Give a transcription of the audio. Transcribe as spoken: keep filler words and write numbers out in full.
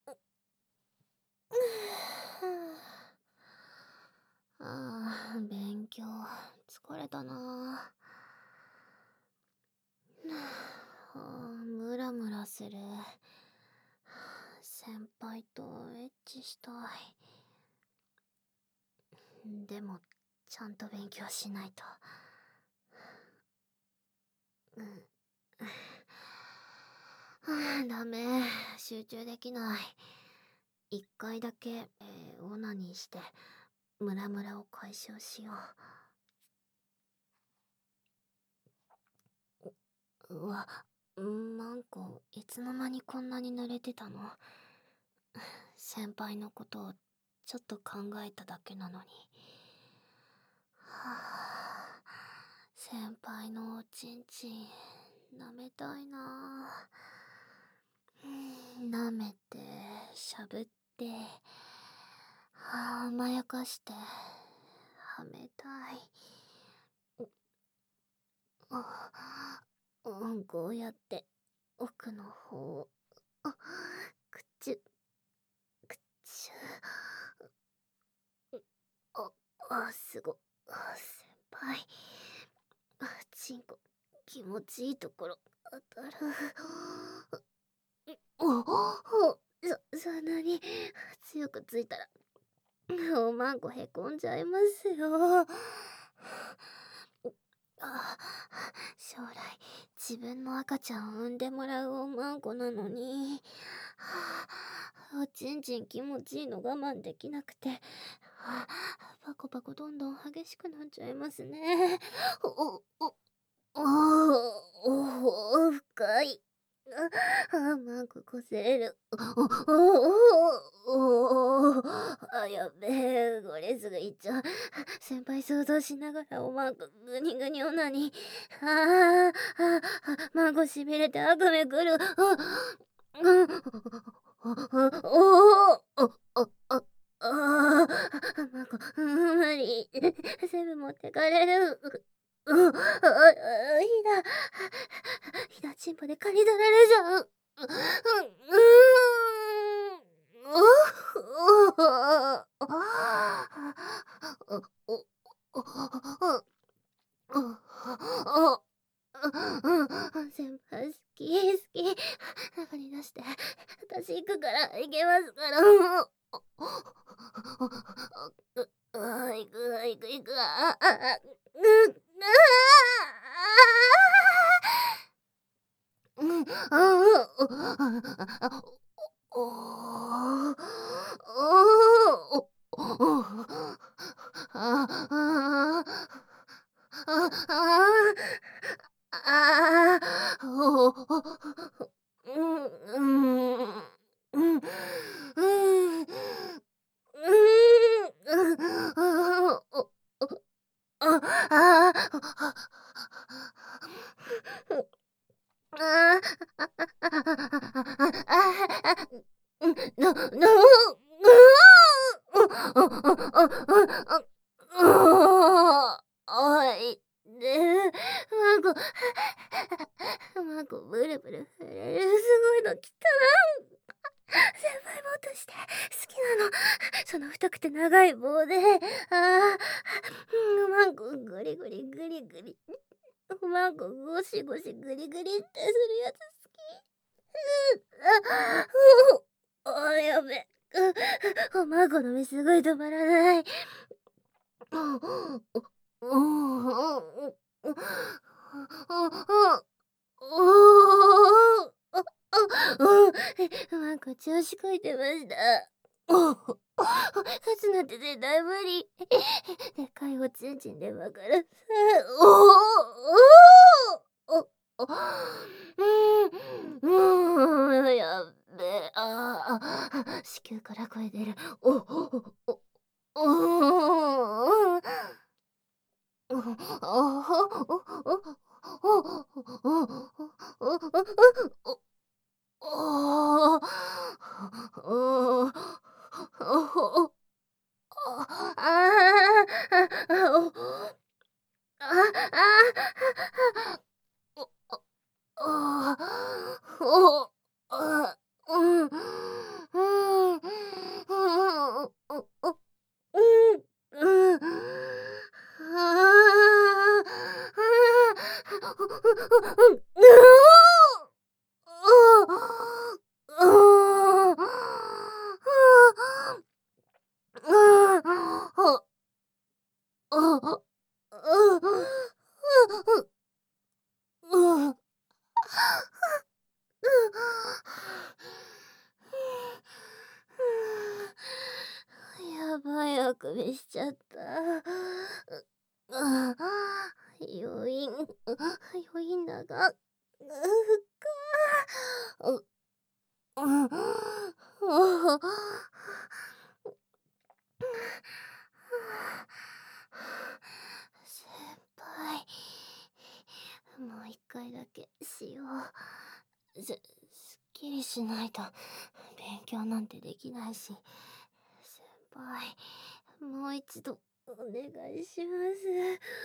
ああ、勉強疲れたな。ああ、ムラムラする。先輩とエッチしたい。でもちゃんと勉強しないと。うん。はあ、ダメ、集中できない。一回だけ、えー、オナニーしてムラムラを解消しよう。うわ、マンコいつの間にこんなに濡れてたの。先輩のことをちょっと考えただけなのに。はあ、先輩のおちんちん舐めたいな。舐めてしゃぶって、はあ、甘やかしてはめたい。あ、うん、こうやって奥の方を、あ、くっちゅくっちゅ、ああ、すご、あ、先輩、あ、ちんこ気持ちいいところ当たる。おお、そそんなに強くついたらおまんこへこんじゃいますよ。あ、将来自分の赤ちゃんを産んでもらうおまんこなのに、はあ、おちんちん気持ちいいの我慢できなくて、はあ、パコパコどんどん激しくなっちゃいますね。おおおお、深い。ああ、マンコこすれる。おおおお、あ、やべえ、これすぐいっちゃう。先輩想像しながらおまんこグニグニオナニー。ああ、ああ、マンコしびれて悪夢くる。あ、うん、おお、あ、あ、あ、ああ、マンコ、無理。全部持ってかれる。うん、あ、あ、ひだ、ひだちんぽで刈り取られちゃう。う、う、うーん。お、お、先輩好き好き。中に出して。私行くから行けますから。あ、行く行く行く。ああ、あ、う、うん、ああ、おお、おお、お、ああ、ああ、ああ、おお、うん、うん、うん、うん、うん、お、あ、ああ、ああ、うん、な、な、おい、で、マコ、マコ、ブルブル震える、すごいの来た。先輩もっとして、好きなの。その太くて長い棒で、ああ、マコ、グリグリグリグリ。マコ、ゴシゴシグリグリってするやつ好き。あ、あ、やべ。おまんこの目すごい止まらない。なんか調子こいてました。勝つなんて絶対無理。でかいおちんちんでわからさ。おおお、うん、うん、やっべ。ああ、子宮から声出る。おおお、うん、 くびしちゃった。うああ、余韻、余韻だが、うかう、うん、おお。先輩、もう一回だけしよう。す、すっきりしないと勉強なんてできないし。先輩、もう一度お願いします。